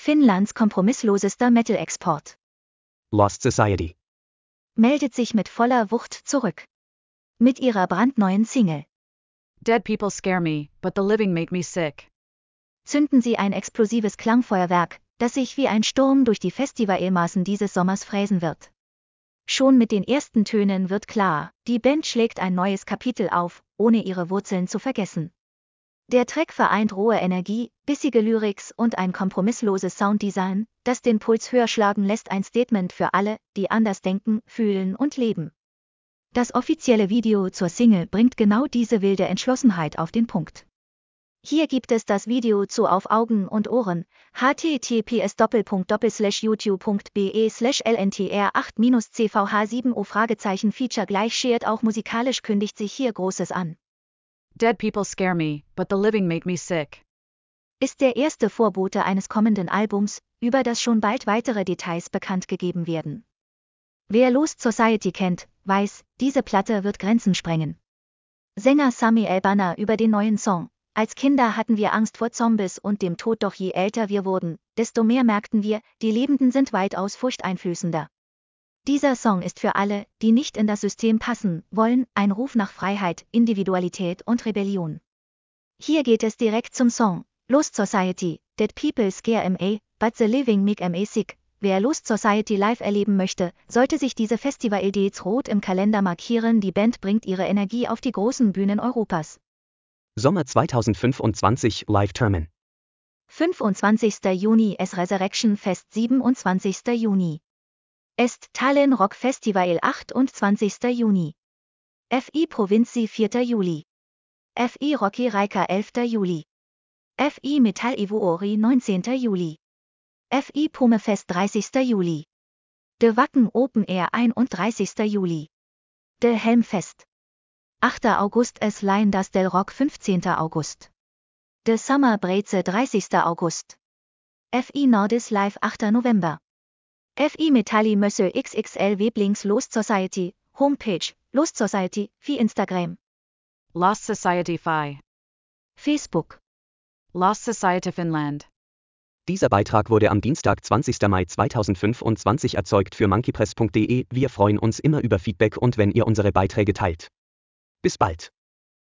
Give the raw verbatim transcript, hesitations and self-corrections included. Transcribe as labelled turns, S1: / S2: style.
S1: Finnlands kompromisslosester Metal-Export.
S2: Lost Society.
S1: Meldet sich mit voller Wucht zurück. Mit ihrer brandneuen Single.
S3: Dead people scare me, but the living make me sick.
S1: Zünden sie ein explosives Klangfeuerwerk, das sich wie ein Sturm durch die Festivalmaßen dieses Sommers fräsen wird. Schon mit den ersten Tönen wird klar, die Band schlägt ein neues Kapitel auf, ohne ihre Wurzeln zu vergessen. Der Track vereint rohe Energie, bissige Lyrics und ein kompromissloses Sounddesign, das den Puls höher schlagen lässt, ein Statement für alle, die anders denken, fühlen und leben. Das offizielle Video zur Single bringt genau diese wilde Entschlossenheit auf den Punkt. Hier gibt es das Video zu Auf Augen und Ohren, h t t p s slash youtube punkt b e slash l n t r acht c v h sieben o Fragezeichen Feature gleich shared. Auch musikalisch kündigt sich hier Großes an.
S3: Dead people scare me, but the living make me sick.
S1: Ist der erste Vorbote eines kommenden Albums, über das schon bald weitere Details bekannt gegeben werden. Wer Lost Society kennt, weiß, diese Platte wird Grenzen sprengen. Sänger Sami El-Banna über den neuen Song. Als Kinder hatten wir Angst vor Zombies und dem Tod, doch je älter wir wurden, desto mehr merkten wir, die Lebenden sind weitaus furchteinflößender. Dieser Song ist für alle, die nicht in das System passen wollen, ein Ruf nach Freiheit, Individualität und Rebellion. Hier geht es direkt zum Song. Lost Society, Dead People Scare Me, but the Living Make Me Sick. Wer Lost Society live erleben möchte, sollte sich diese Festival-Dates rot im Kalender markieren. Die Band bringt ihre Energie auf die großen Bühnen Europas.
S2: Sommer zweitausendfünfundzwanzig Live-Termin.
S1: fünfundzwanzigster Juni S Resurrection Fest siebenundzwanzigster Juni. Est Tallinn Rock Festival achtundzwanzigster Juni. F I Provinci vierter Juli. F I Rocky Reika elfter Juli. F I Metall Ivuori neunzehnter Juli. F I Pomefest dreißigster Juli. De Wacken Open Air einunddreißigster Juli. De Helmfest. achter August Es Lindas del Rock fünfzehnter August. De Summer Breze dreißigster August. F I Nordis Live achter November. F I Metalli Mössel X X L Weblings Lost Society, Homepage, Lost Society, wie Instagram.
S3: Lost Society Fi.
S1: Facebook.
S3: Lost Society Finland.
S2: Dieser Beitrag wurde am Dienstag, zwanzigster Mai zweitausendfünfundzwanzig erzeugt für monkeypress punkt de. Wir freuen uns immer über Feedback und wenn ihr unsere Beiträge teilt. Bis bald.